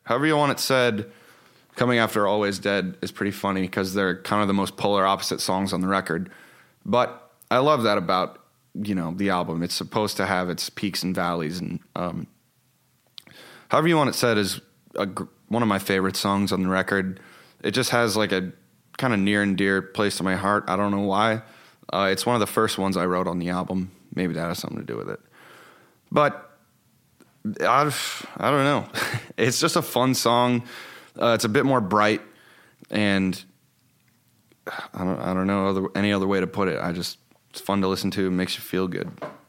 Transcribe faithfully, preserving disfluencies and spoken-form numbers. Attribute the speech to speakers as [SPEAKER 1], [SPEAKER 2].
[SPEAKER 1] However You Want It Said, coming after Always Dead, is pretty funny because they're kind of the most polar opposite songs on the record. But I love that about, you know, the album. It's supposed to have its peaks and valleys. And um, However You Want It Said is a, one of my favorite songs on the record. It just has like a kind of near and dear place to my heart. I don't know why. Uh, it's one of the first ones I wrote on the album. Maybe that has something to do with it. But I've, I don't know. It's just a fun song. Uh, it's a bit more bright, and I don't, I don't know other, any other way to put it. I just, it's fun to listen to. It makes you feel good.